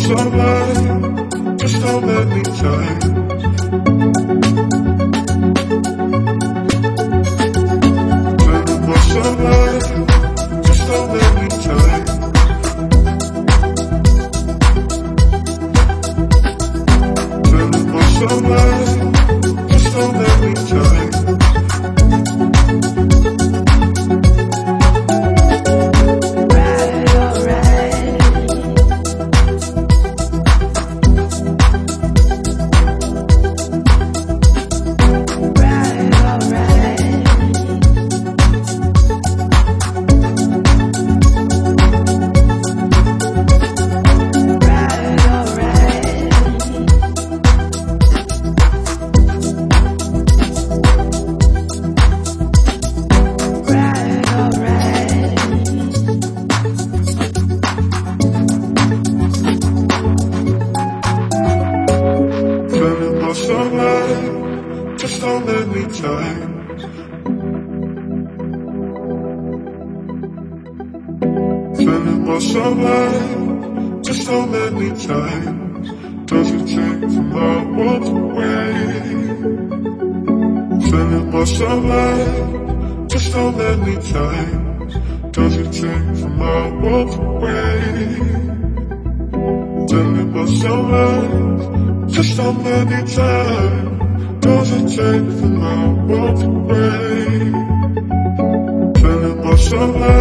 sunlight, just don't let me change. Turning my sunlight, just don't let me change. Turning my sunlight, just don't let me change. Sunlight, just don't let me change. Feeling my sunlight, just don't let me change. Does it change from I walk away? Feeling my sunlight, just don't let me change. Does it change from I walk away? Feeling my sunlight, just don't let me change. Does it change from I walk away? Feeling my sunlight.